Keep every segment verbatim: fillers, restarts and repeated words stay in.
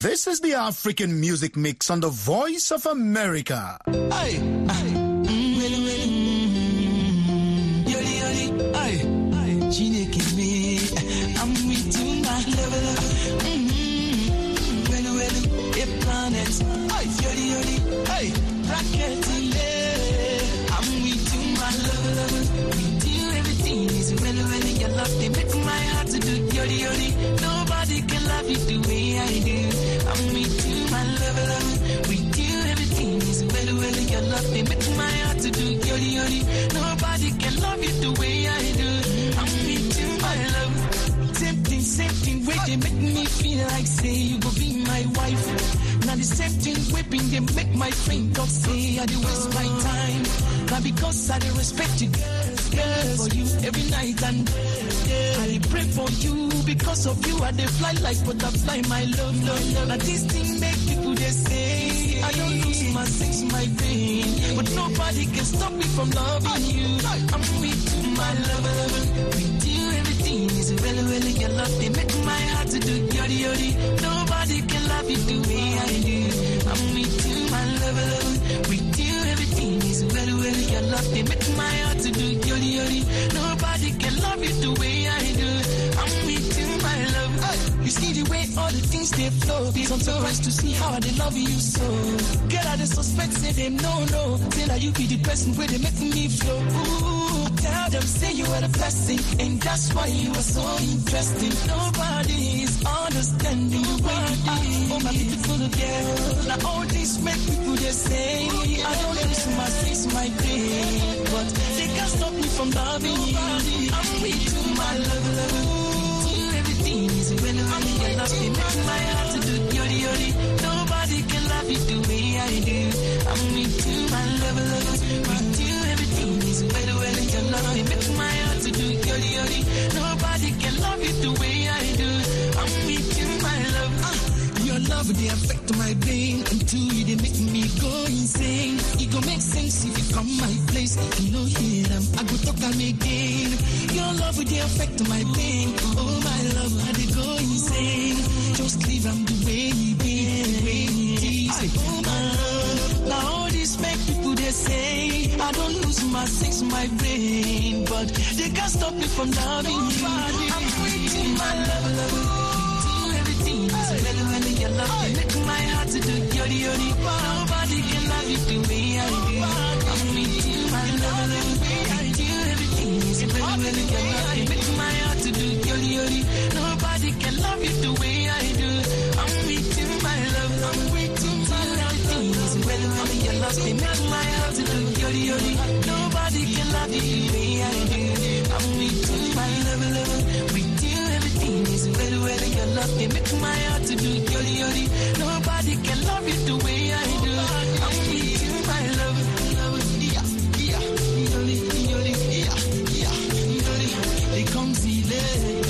This is the African Music Mix on the Voice of America. Aye, aye. Mm, well, well, mm, yoli, yoli, aye, aye. Chineke me, I'm with you, my lover. Mm, well, well, a planet, aye, yoli, yoli, aye. Rocket, I'm with you, my lover. With you, everything is well, well. Your love, they make my heart to do yoli, yoli. Nobody can love you the way I do. I'm with you, my lover, lover. With you, everything is well, well. Your love, they make my heart to do yoli, yoli. Nobody can love you the way I do. I'm with you, my love. Same thing, same thing, way they make me feel like say you go be my wife. Now the same thing, whipping they make my friend talk say I do waste my time. Now because I do respect you, girl, for you every night and day. I pray for you because of you. I dey fly like butterfly, my love, love, love. Now this thing make people they say I don't lose my sex, my pain, but nobody can stop me from loving you. I'm with you, my love, love. With you, everything is well, well. Your love they make my heart to do yodi yodi. Nobody can love you the way I do. I'm with you, my love, love. With you, everything is well, well. Your love they make my heart to do yodi yodi. Nobody can love you the way I do. I'm with you, my love. Hey, you see the way all the things they flow. I'm surprised to see how they love you so. Girl, I just suspect say them no, no. Say that you be the person where they make me flow. Ooh, tell them say you are the blessing, and that's why you are so interesting. Nobody is understanding the way you are. Oh my beautiful girl. Now all these make people they say I don't lose my face, my pain, but they can't stop me from loving you. I'm with you, my love, love. You, everything is well, well. Your love, they make my heart to do yodi yodi. Nobody can love you the way I do. I'm with you, my love, love. With you, everything is well, well. Your love, they make my heart to do yodi yodi. Nobody can love you the way I do. I'm with you, my love. Uh, your love, they affect my brain. And two, they make me go insane. It go make sense if you come my place. You know, hear them, I go talk them again. Your love, they affect my pain. Oh, my love, how they go insane. Just leave them the way he be, the way he is. Oh, my love. Now all this make people, they say I don't lose my sex, my brain, but they can't stop me from loving you. I'm with you, my love, love. Everything is well, well, your love, they make my heart to do yodi yodi. Nobody can love you the way I do. I'm with you, my love, love. With you, everything is well, well, your love, they make my heart to do yodi yodi. Nobody can love you the way I do. I'm with you, my love, I'm with you, my love. Everything is well, well, your love, they make my heart to do yodi yodi. Nobody can love you the way I do. I'm with you, my love, love. With you, everything is well, well, your love, they make my heart to do yodi yodi. Nobody can love you the way I do. I'm with you, my love, love. Yeah, yeah, yodi, yodi, yeah, yeah, yodi. They come see me.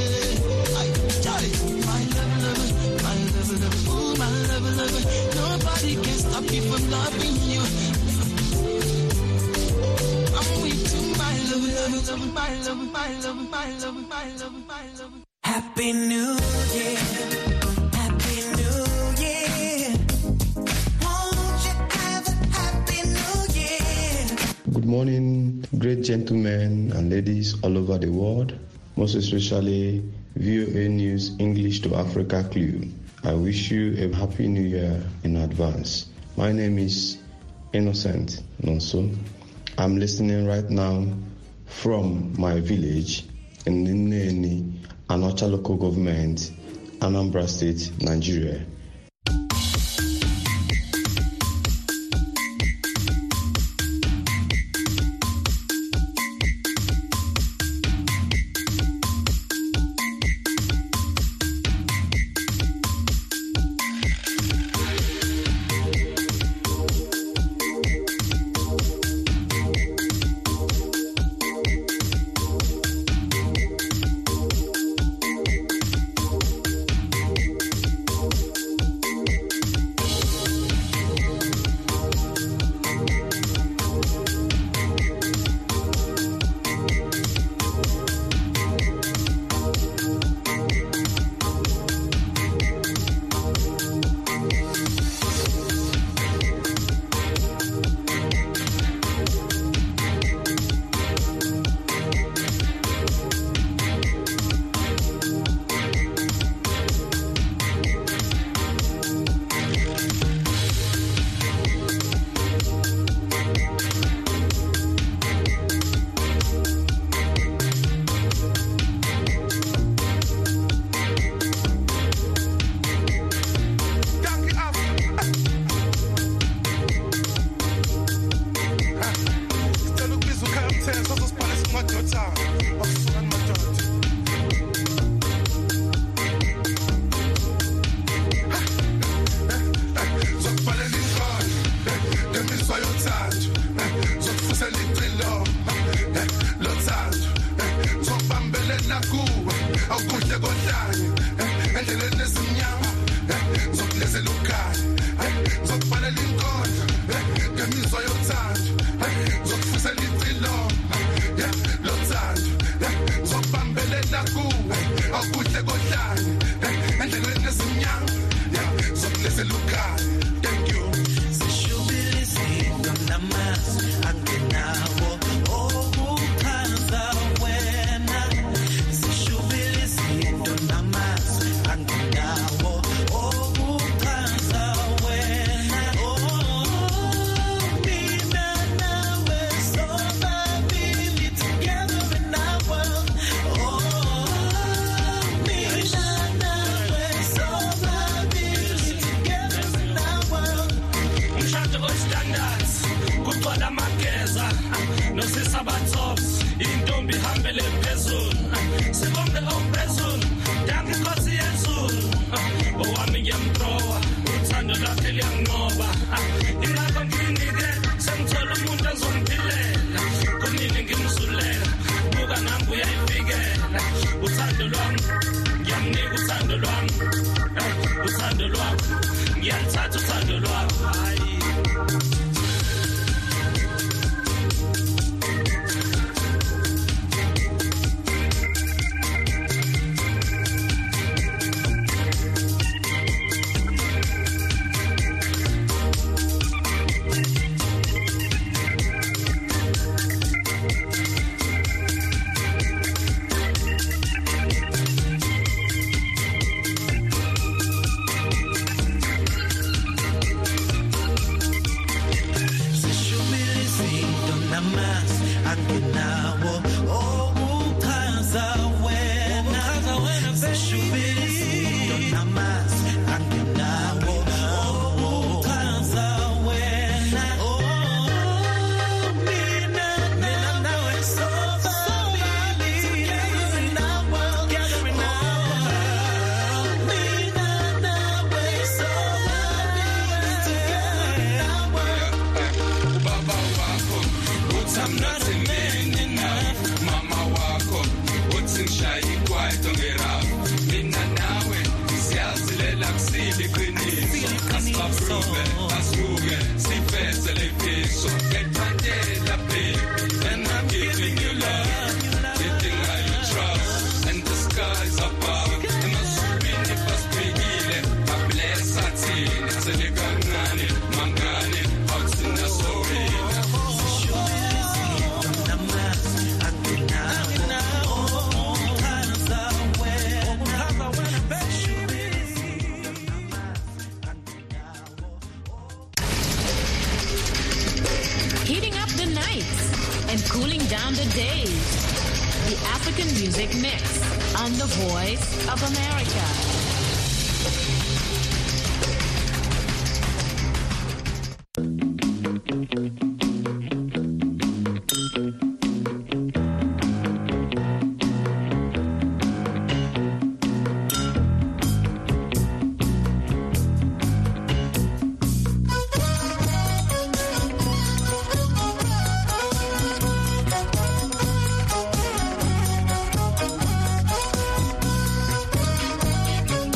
I Charlie, my love, love, my love, love, ooh, my love, love. Nobody can stop me from loving you. I'm with you, my love, love, love, my love, my love, my love, my love, my love. Happy New Year. Happy New Year. Won't you have a happy New Year? Good morning, great gentlemen and ladies all over the world, most especially V O A News English to Africa Clue. I wish you a happy new year in advance. My name is Innocent Nonso. I'm listening right now from my village in Nneni, Anocha local government, Anambra State, Nigeria. zokulezela ukhaya ngizokubhalela inkondlo ngemizwa yothando ngizokufisela impilo lothando ngizokubambelela kuwe akuhle kodlane endleleni ezimnyama zokulezela ukhaya. Thank you. Sishubile izinto namazwi angenawo okuchaza wena. Sishubile izinto namazwi angenawo okuchaza wena. Mina nawe sobabili together in our world. Mina nawe sobabili together in our world. Umshado oyistandards kugcwala amageza nosisabathops intombi ihambele phezulu sibonke ophezulu danke inkosi yezulu owami ngiyamthrowa uthando lwakhe liyanqoba ingakho nginike sengithola umuntu ozongiphilela kunini ngimzulela buka nami uyayifikela uthando lwami ngiyamnika uthando lwami uthando lwami ngiyalithatha uthando lwami hayi. Sishubile izinto namazwi angenawo okuchaza wena. Sishubile izinto namazwi angenawo okuchaza wena. Mina nawe sobabili together in our world. Mina nawe sobabili together in our world. Baba wako uthi I'm not a man enough. Mama wako uthi ngishaya ikwaito ngerap. Mina nawe siyazilela kusile iqiniso. Asibaprove asikuke sifeze lefiso. Ngiyathandela baby and I'm giving you love. Giving all you trust and the skies above. Emazulwini basibhekile bablessa thina selekancane mangane awuthina sorry. Sishubile izinto namazwi angenawo okuchaza wena. Sishubile izinto namazwi angenawo. Heating up the nights and cooling down the days. The African Music Mix on the Voice of America. Sishubile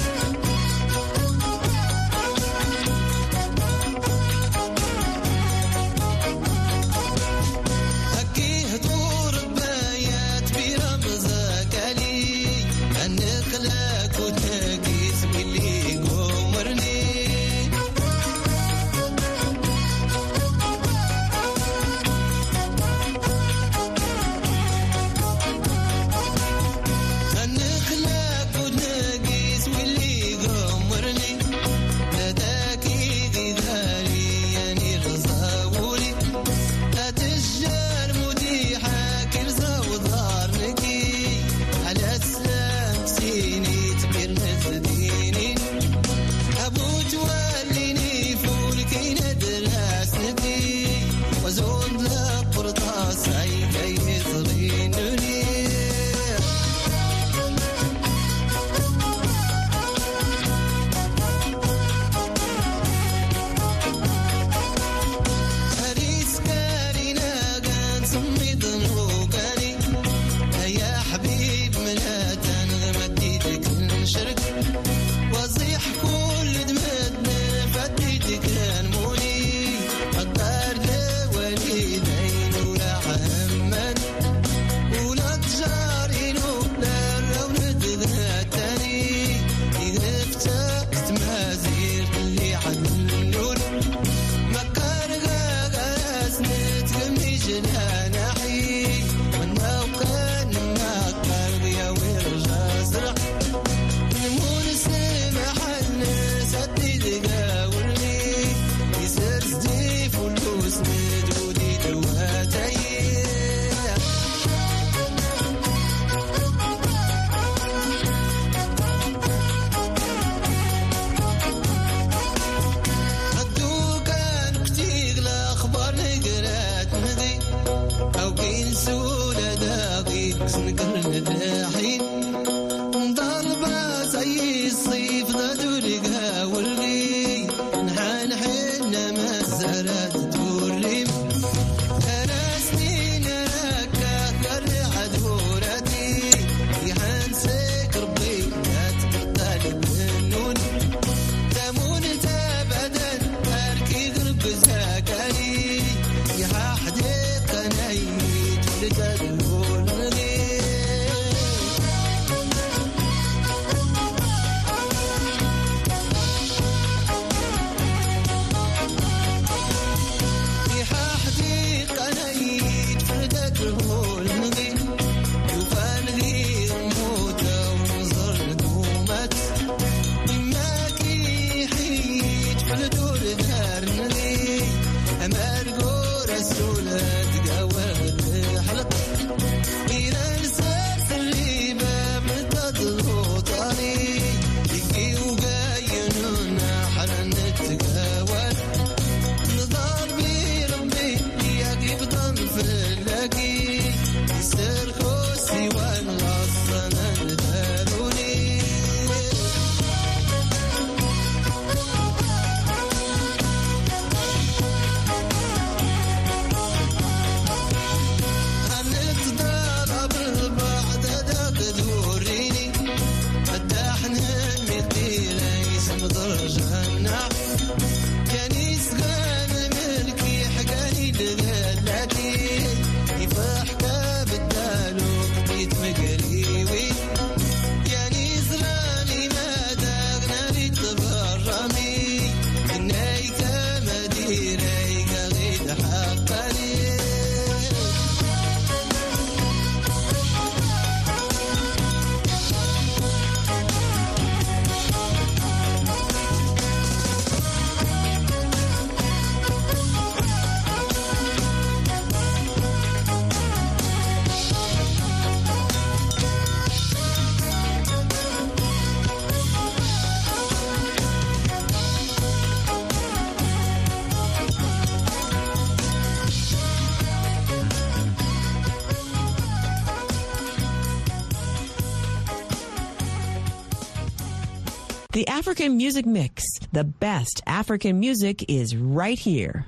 The African Music Mix. The best African music is right here.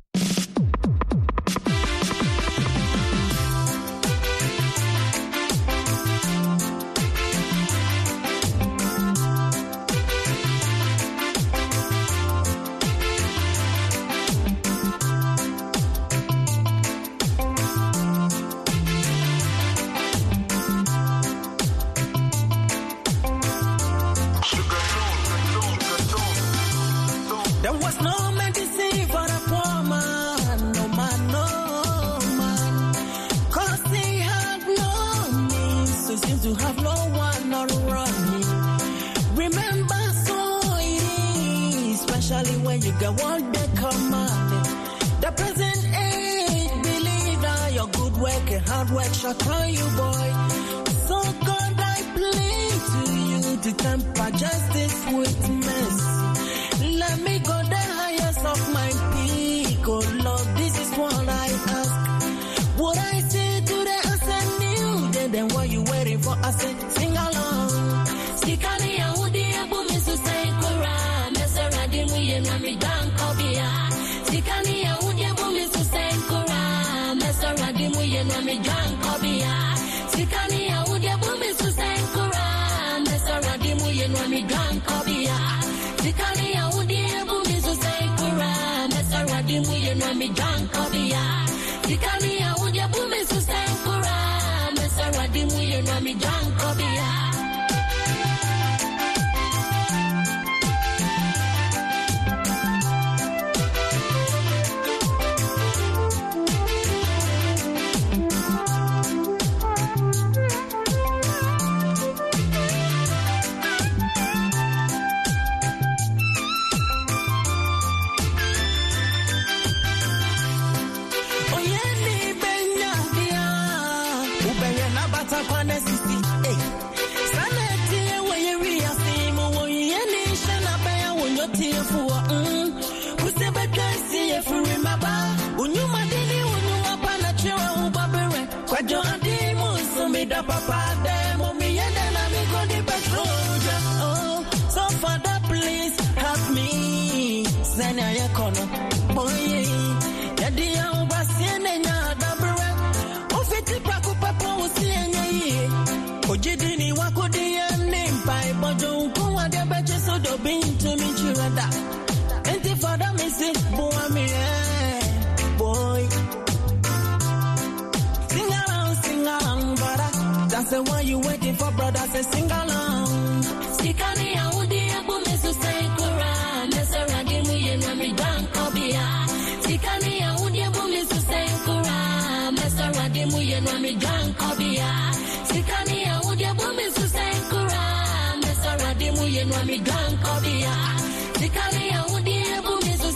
Sikali ya udi ebu misu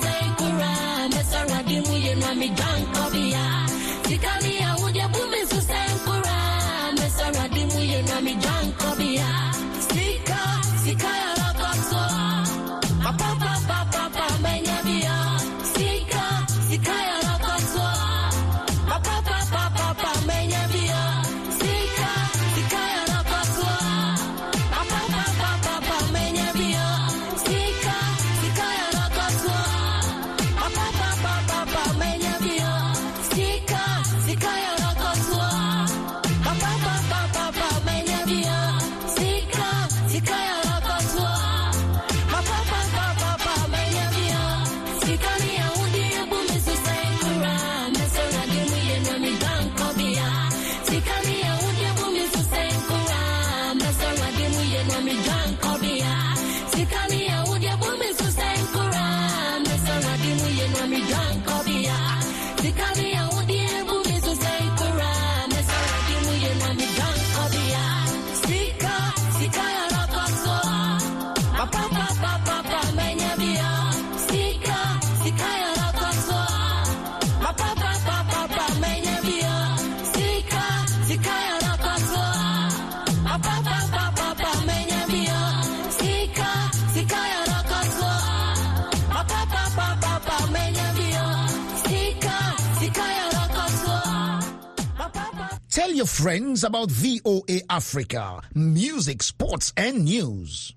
your friends about V O A Africa, music, sports, and news.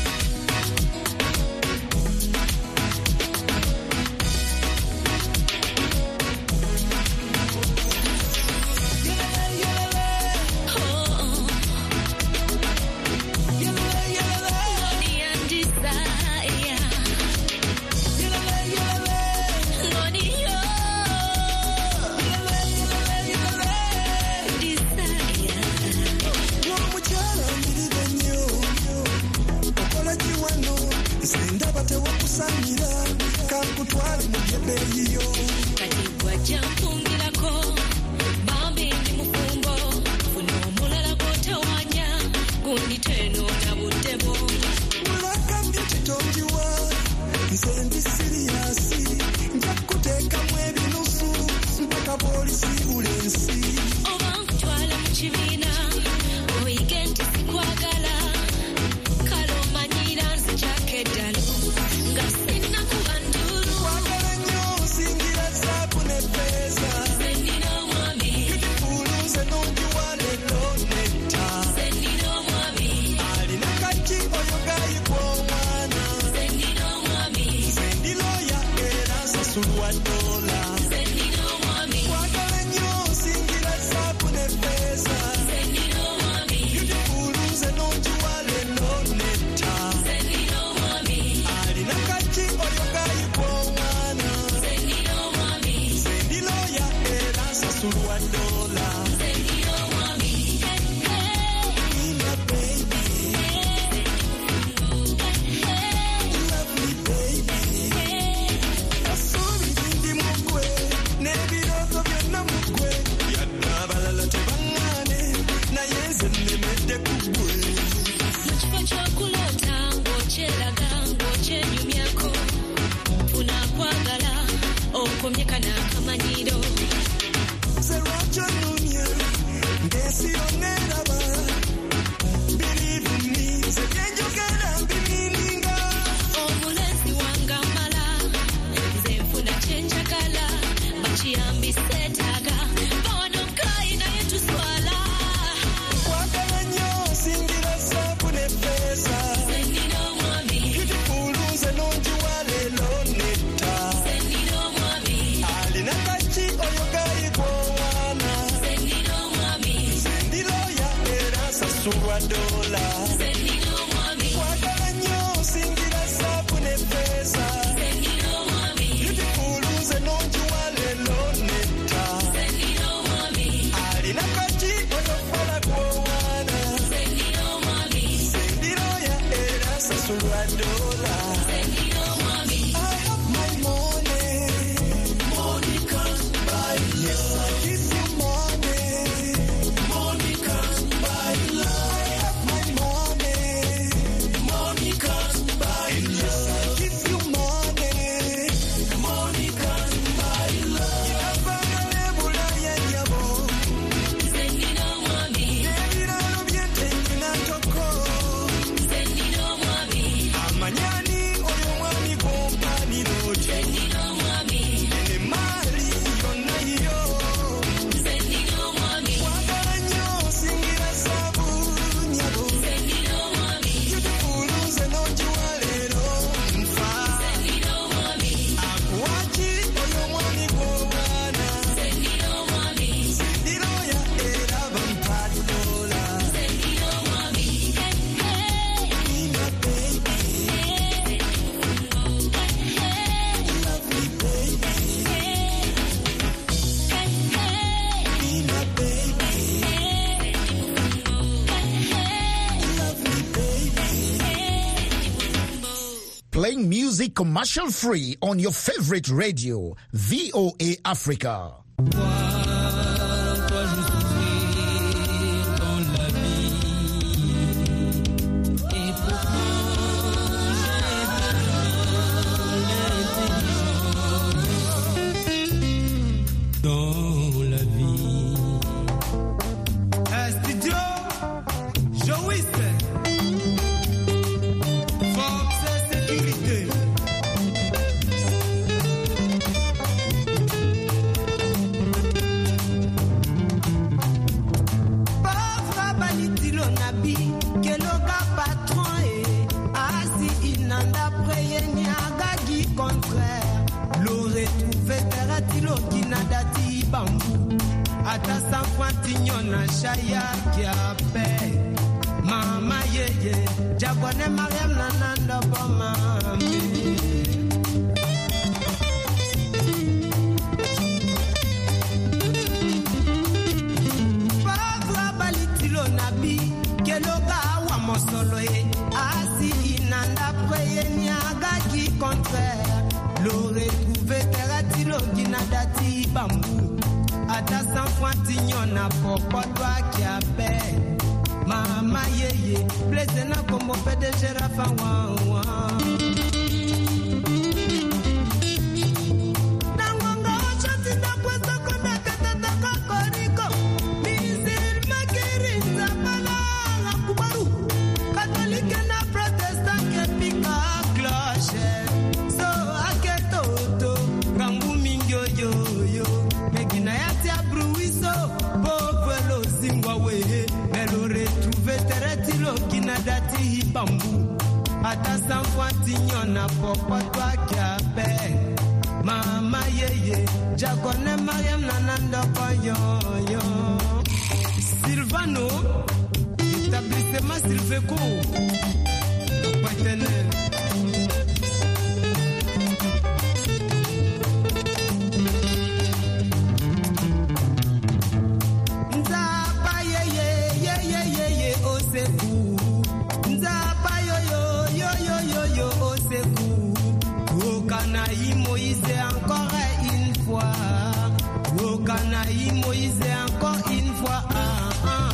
Playing music commercial free on your favorite radio, V O A Africa. Sécurité. ata sanfantinyo na shaya kiape. Mama yeye, jabone Mariam nananda bomami. Pagla balitilo nabi, keloga wa mosoloe, asi inanda preye niaga ki contraire. Lo retrouvé teratilo ginadati bambu, ata sanfantinyo na popotwa kiape. Mama yeye, plaise na como P D G Rafa wawa. Nangonga ochati da puesto con la catata kokoriko. Misir makiri nzapala la kubaru. Catholique na protestant que pica cloche. So aketoto, kangu mingyo yo yo. Megina yati abruiso, pauvre lo zingwa wehe. Veteretilo kinadati hibambu, ata sanfantinyo na popotwa kiape. Mama yeye, jagone Mariam nananda koyoyo. Silvano, établissement Silveco, partenaire. Moïse encore une fois. Oh Canaï Moïse encore une fois. Ah, ah.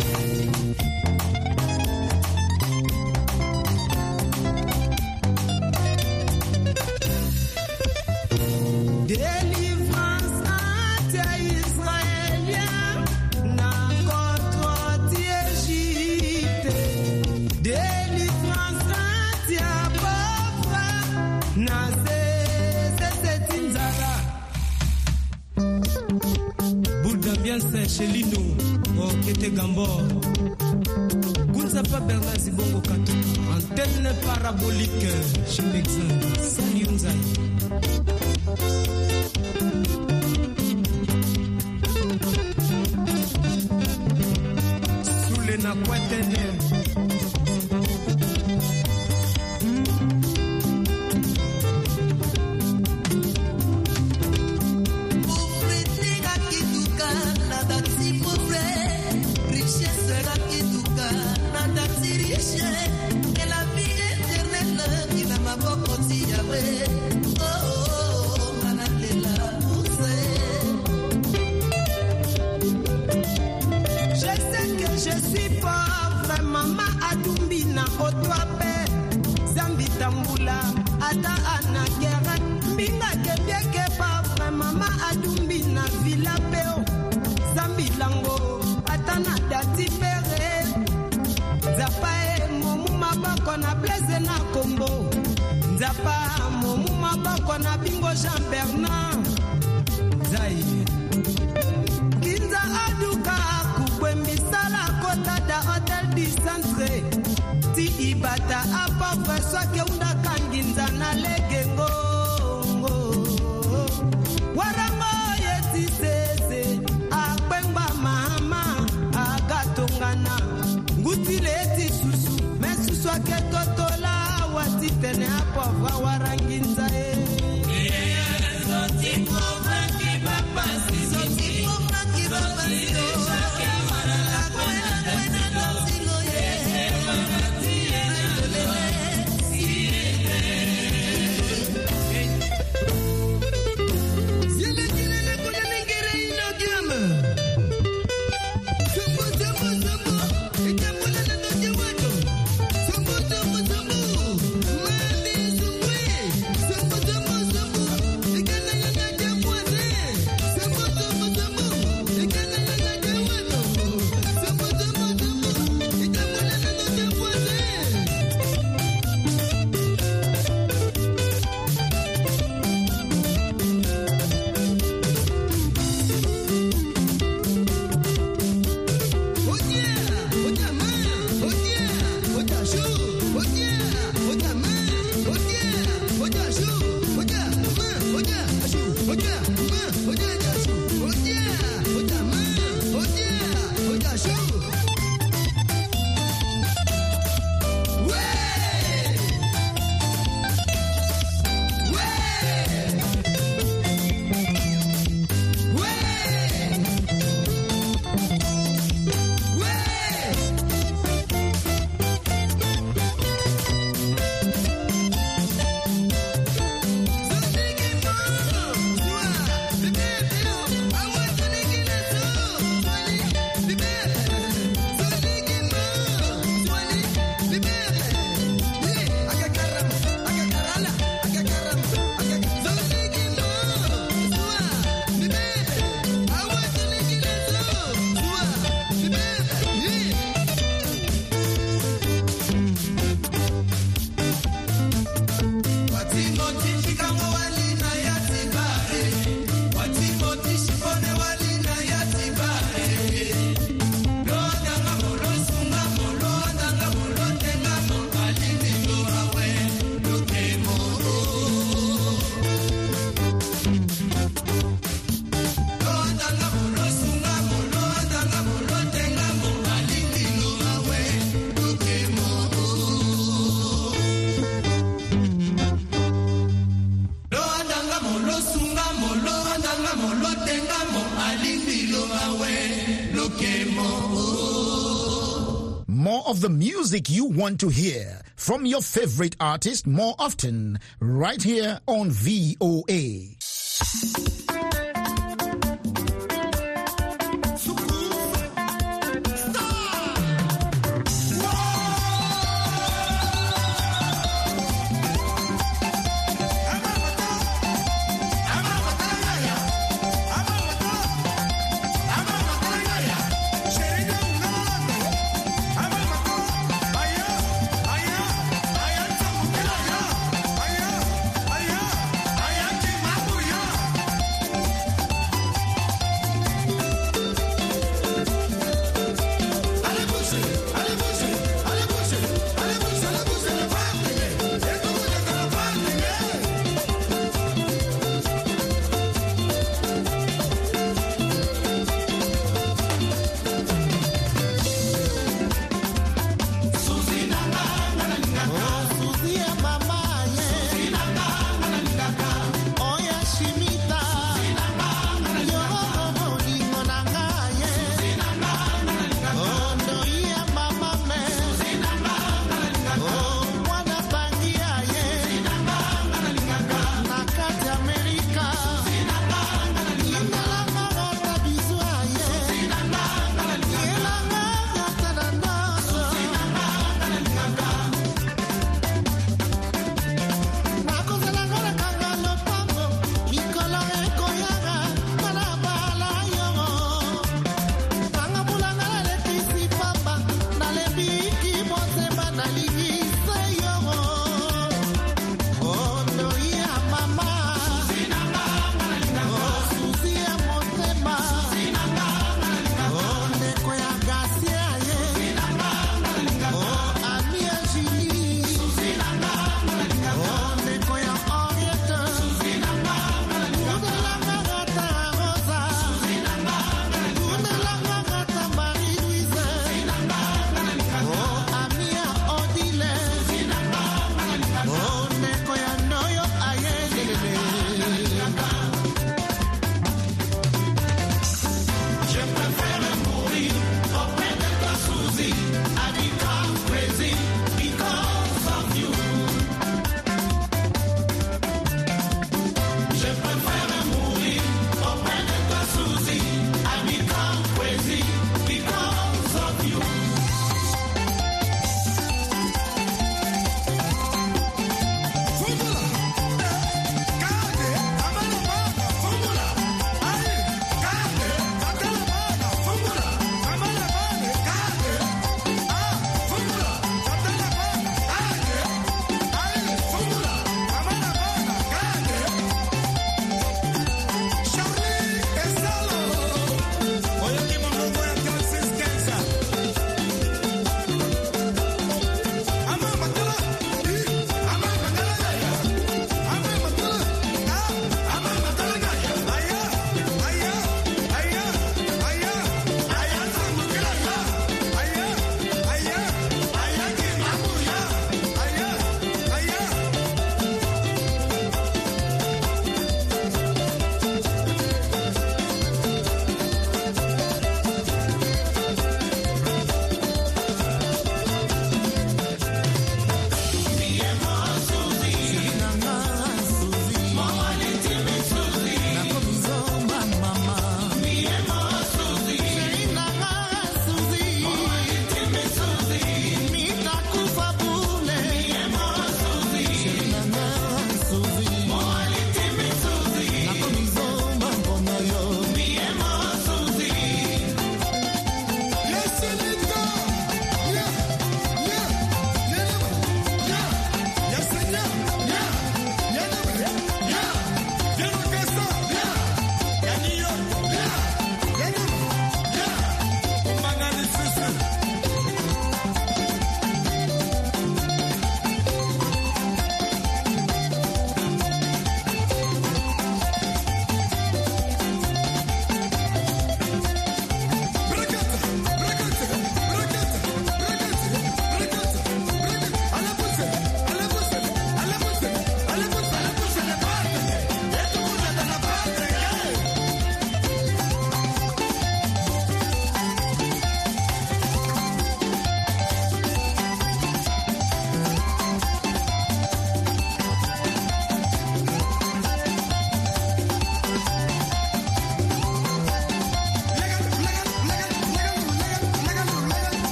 Délivrance à Israélien na contre Égypte. Délivrance à pauvre na chez Lino, au Kete Gambor. Gounzapa Bernard Zibongo Kato, antenne parabolique chez Mexan. Salut Mzaï. Sous les naquatene. Ata anakera mbinga kebieke pa mama adumbi na villa peo zambi lango ata na dati pere zapa e momu mabako na blaise na kombo zapa momu mabako na bingo Jean Bernard zai kinza aduka kukwembisala kota da hotel du centre ti ibata apa fesa ke unda kanginza na legengo warango yeti sese akpengba mama agatongana ngutile eti susu mesusu aketotola watitene apa va waranginza e soti pova ki papa soti pova ki papa Oja, ma, oja, oja, oja, More of the music you want to hear from your favorite artist more often, right here on V O A.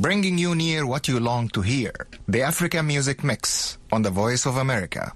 bringing you near what you long to hear. The Africa Music Mix on the Voice of America.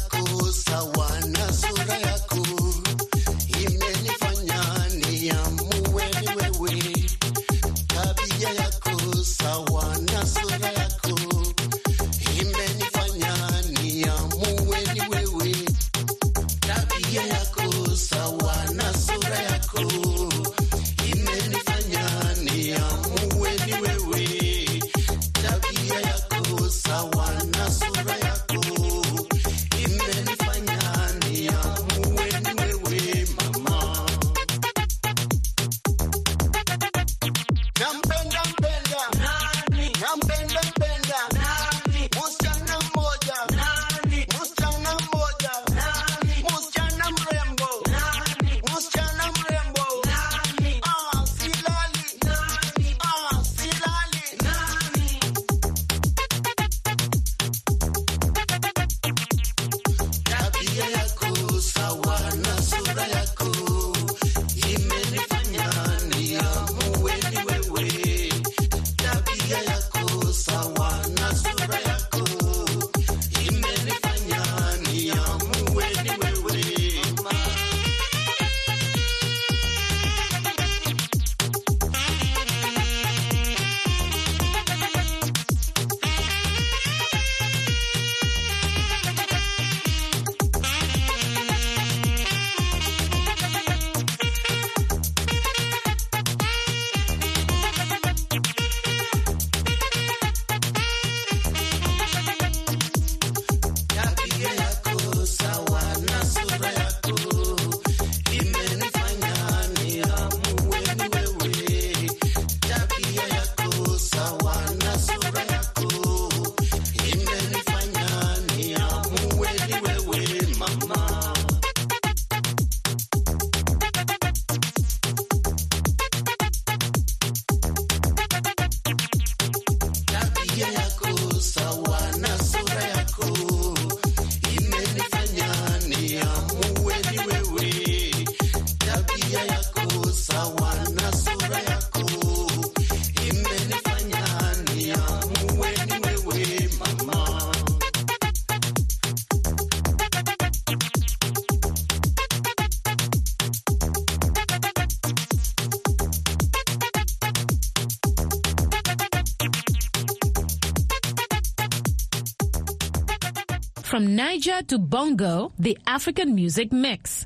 Sawa na sura yako imenifanya niamue from Niger to Bongo, the African Music Mix.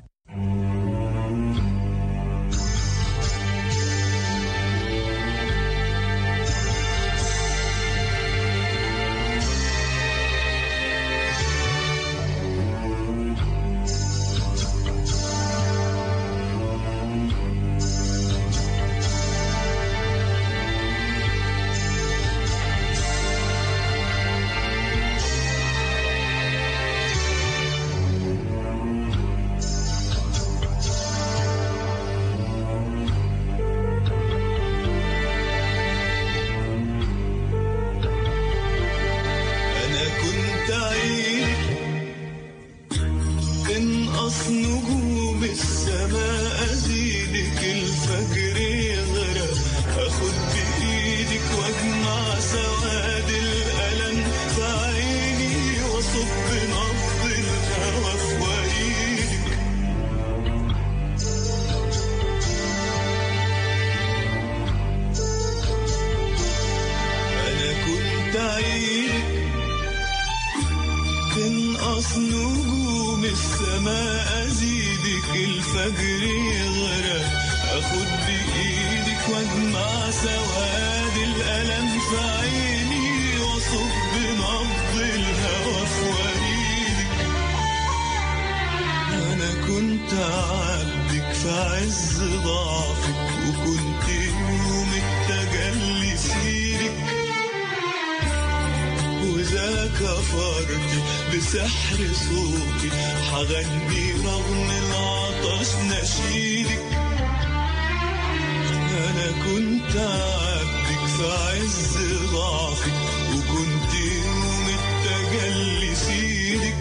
بسحر صوتي حغني رغم العطش نشيدك. أنا كنت عبدك في عز ضعفك وكنت يوم التجلي سيدك.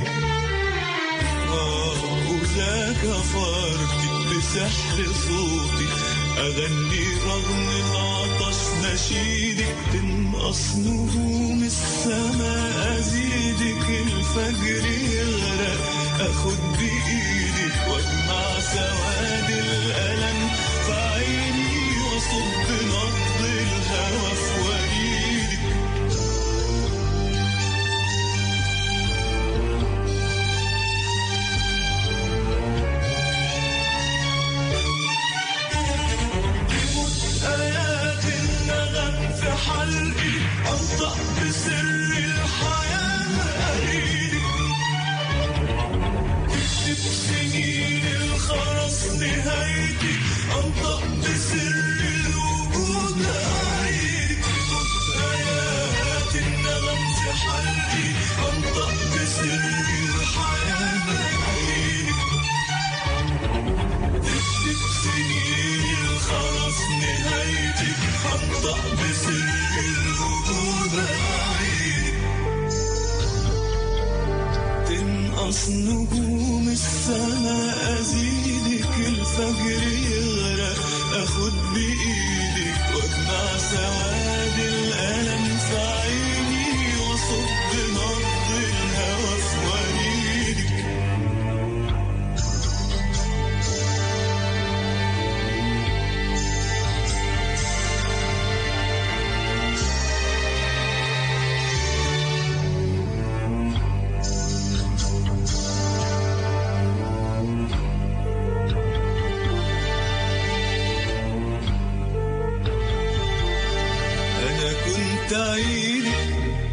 آه وذاك فرتك بسحر صوتي أغني رغم العطش نشيدك. تنقص نجوم السماء أزيدك الفجر يغرق أخد بإيدك واجمع سواد الألم في عيني وصب نبض الهوى في وريدك. آيات النغم في حلقي أنطق بسر الحياة أريدك. اكتب سنين الخرس نهايتي أنطق بسر الوجود أعيدك. آيات النغم في حلقي أنطق بسر الحياة أريدك. اكتب سنين الخرس نهايتي أنطق بسر الوجود أعيدك. تنقص نجوم السماء أزيدك الفجر يغرق أخد بإيدك واجمع سواد الألم في عيني وصب نبض الهوى في وريدك. تعيدك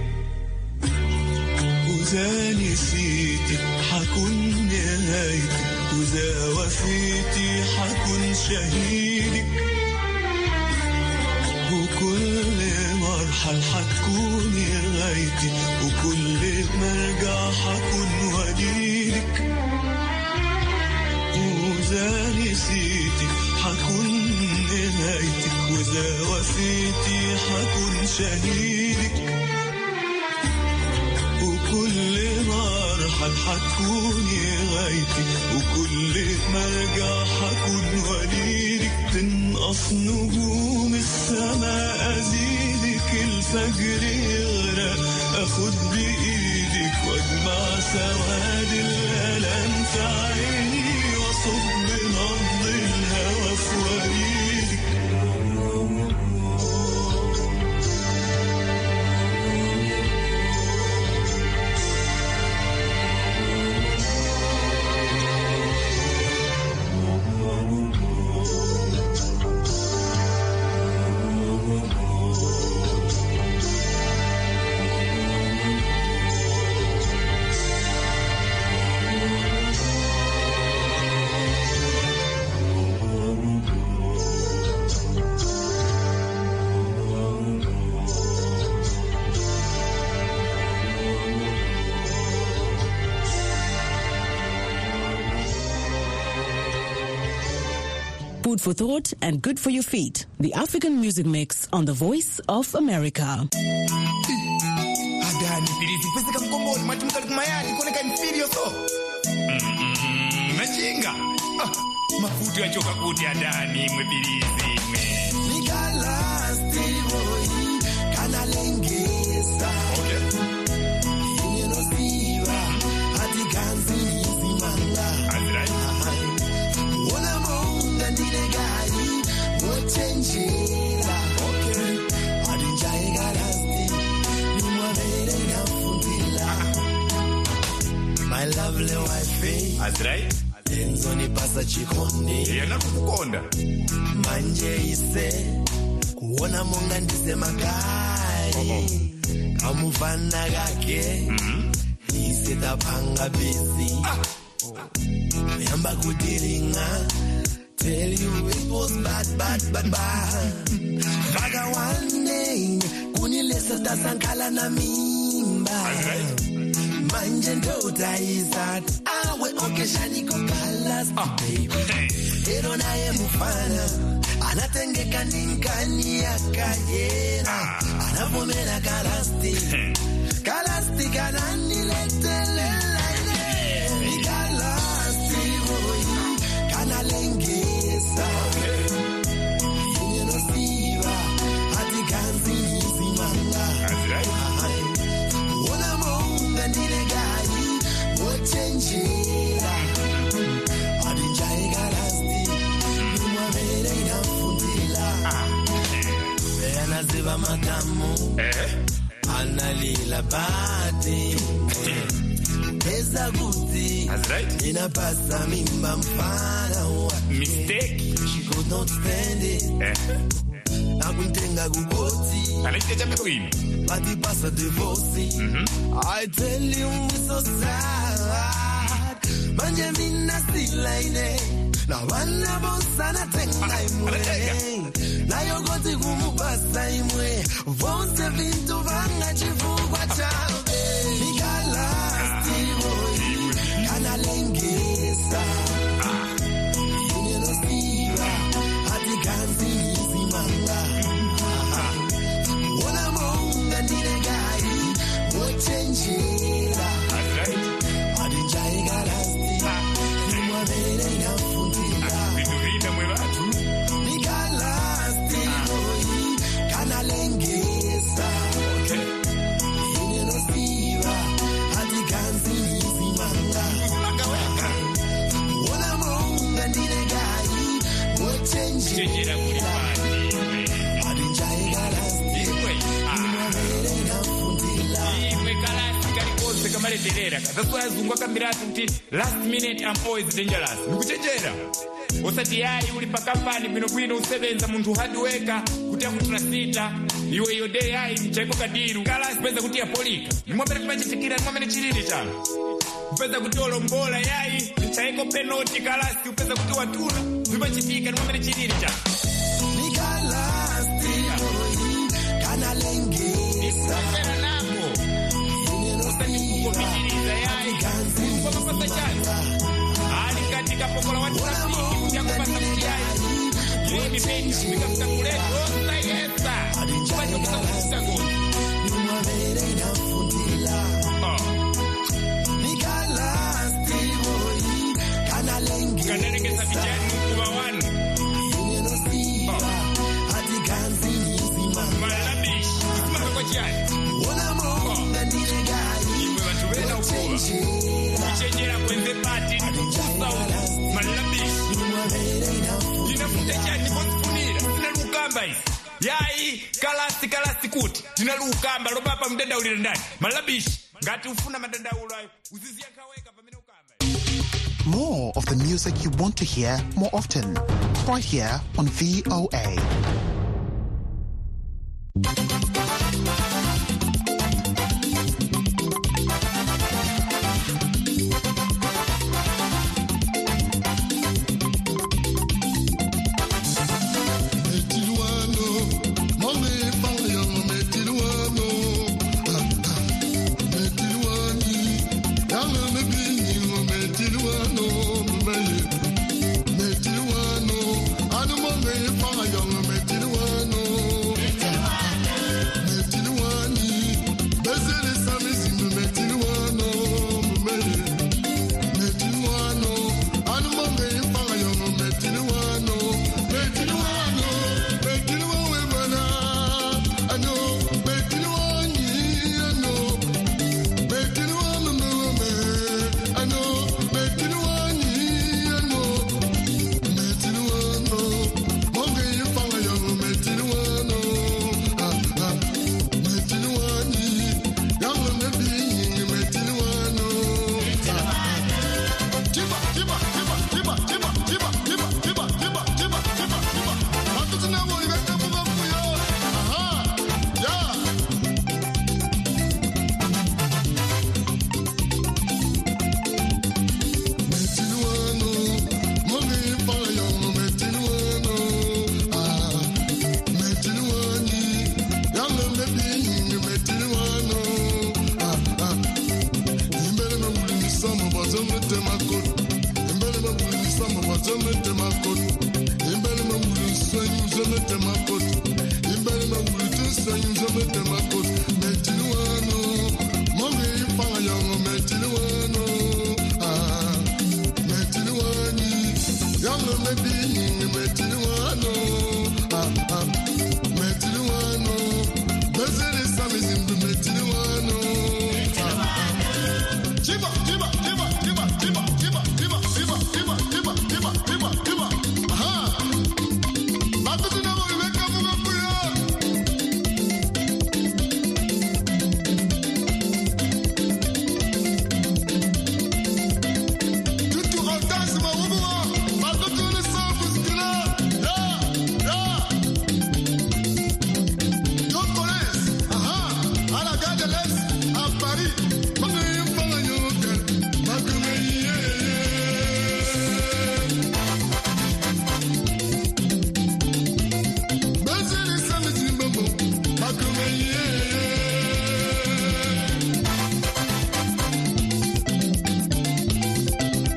وإذا نسيتك حكون نهايتك وإذا وفيتي حكون شهيدك. وكل مرحل حتكون غايتي وكل مرجع حكون وديدك. وإذا نسيتك حكون نهايتك وإذا وفيتي حكون شهيدك. وكل مرحل حتكوني غايتي وكل مرجع حكون وليدك. تنقص نجوم السماء أزيدك الفجر يغرق أخد بإيدك واجمع سواد الألم في عيني وصب نبض الهوى في وريدك. food for thought and good for your feet. The African Music Mix on the Voice of America. Adani pilizi pesa mkomboni mati mkali kumayani koneka inferior so. Majinga. Mafuti ya choka kuti adani mwe pilizi mwe. Nikala stivoyi kana lengesa. Okay. Yeno siva hati kanzi nizimanga. Azrai. Wona monga ndinegai wochenjera. Okay. Adinjaye galasti nimwavere inafundila. My lovely wife. Azrai. Enzoni pasa chikondi. Yena kukonda. Manje ise kuona monga ndise magari. Kamufana gake. Mhm. Ise tapanga busy. Yamba kudilinga. Tell you it was bad bad bad bad. Vaga one day kunilesa tasankala na mimba. Manje ndota izat awe okeshani kokalas baby. Ero naye mufana anatengeka ninkani yakayera anavomera kalasti kalasti kanani letelela ni kalasti boy kana lengesa yeno siva hati kanzi zimanga wona monga ndinegai wochenjera adinjaye galasti nimwavere inafundila beanaziva matamu analila bati eza kuti inapasa mimba mfana wa mistake she could not stand it akuntenga kugoti anaite jambe kwini bati pasa divorce. I tell you it's so sad manje mina silaine na wana bosa na tenga imwe na yogoti kumupasa imwe vonse vintu vanga chifugwa chabe nikala stivoyi kana lengesa yeno siva hati kanzi nizimanga wona monga ndinegai wochenjera adinjaye galasti nimwavere inafundila vinduvinda mwe vatu nikalasti boyi kana lengesa yeno siva hati kanzi nizimanga wona monga ndinegai wochenjera adinjaye galasti nimwavere inafundila imwe kalasi kalikonse kamaleterera kazaswa yazungwa kamiratu kuti last minute I'm always dangerous nikuchenjera osati yayi uli pakambani bwino bwino usebenza muntu hadiweka kuti akutrasita iwe iyo day yayi mchaiko kadiru kalasi peza kuti yapolika nimwapere kumachitikira nimwamene chilili chalo upeza kuti olombola yayi mchaiko penalty kalasi upeza kuti watula vimachitika nimwamene chilili chalo nikalasti boyi kana lengesa nako usani kukomitiriza yayi kwa mapasa chalo alikatika pokola watu wasiki kutiakupasa mtiayi yemi peni shimika mtakuletu osta yesa kubacho kuta kutagoni nimwavere inafundila nikalasti boyi kana lengesa kanelekesa vijani mkuba wanu yeno siva hati kanzi nizimanga malabishi kusimaka kwa chani wona monga ndinegai iwe watu wena ukuwa kuchenjera kwenze pati nikukusa malabishi inafuta chani kusifunira tinalukamba isi yayi kalasi kalasi kuti tinalukamba lobapa mdenda ulira ndani malabishi ngati ufuna madenda ulayo uzizia kaweka pamene ukamba. More of the music you want to hear more often, right here on V O A. I sayinza bete